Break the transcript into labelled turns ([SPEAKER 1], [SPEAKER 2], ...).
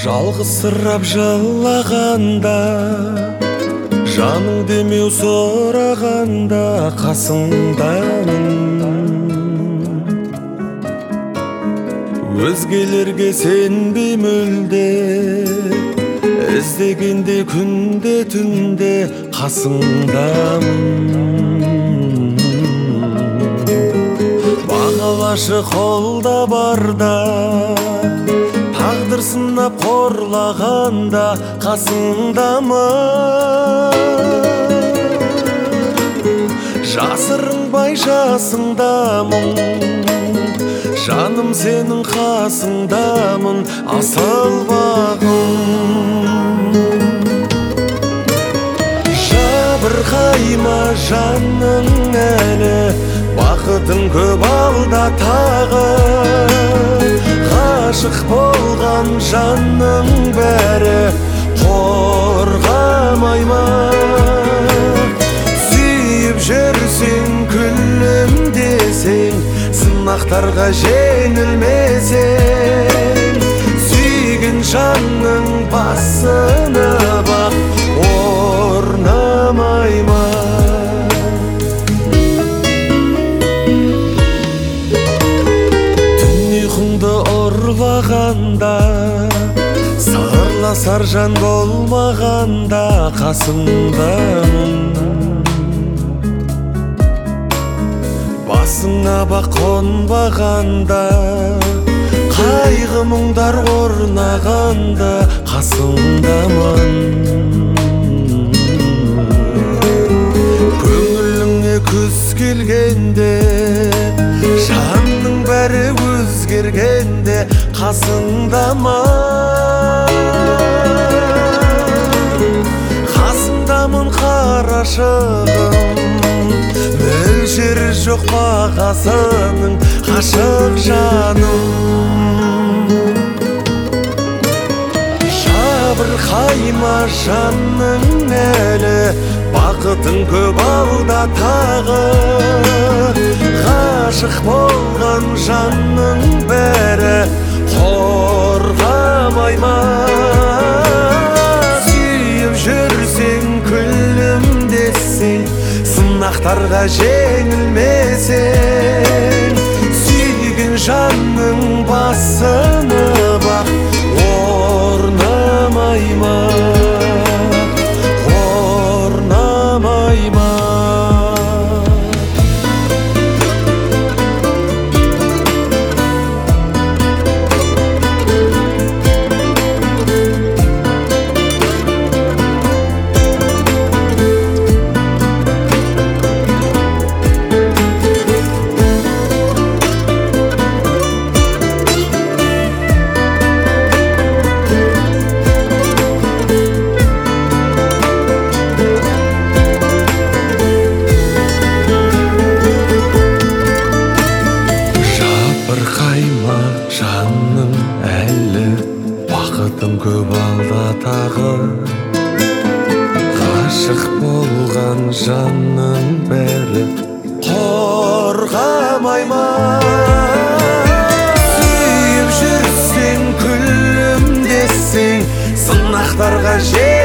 [SPEAKER 1] Жалғызсырап жылағанда, жаның демеу сұрағанда қасыңдамын. Өзгелерге сенбей мүлде, іздегенде күнде түнде қасыңдамын. Бағалашы қолда барда, тағдыр сынап қорлағанда қасыңдамын. Жасырынбай жасыңдамын, жаным сенің қасыңдамын, асыл бағым. Жабырқайма жаның әлі, бақытың көп алда тағы. Ғашық болған жанның бәрі қорғамай ма? Сүйіп жүрсең, күлімдесең, сынақтарға жеңілмесең, сүйген жанның басына бақ, орнамай ма? Ұрлағанда, сырласар жан болмағанда қасыңдамын. Басыңа бақ қонбағанда, қайғы мұңдар орнағанда қасыңдамын. Көңіліңе күз келгенде, жанның бәрі өзгергенде қасыңдамын. Қасыңдамын қарашығым, мөлшері жоқ бағасының ғашық жаным. Жабырқайма жанның әлі, бақытың көп алда тағы. Ғашық болған жанның бәрі қорғамай ма? Сүйіп жүрсең, күлімдесең, сынақтарға жеңілмесең, сүйген жанның басына бақ, орнамай ма? Орнамай ма? Жабырқайма жанның әлі, бақытың көп алда тағы. Ғашық болған жанның бәрі қорғамай ма? Сүйіп жүрсең, күлімдесең, сынақтарға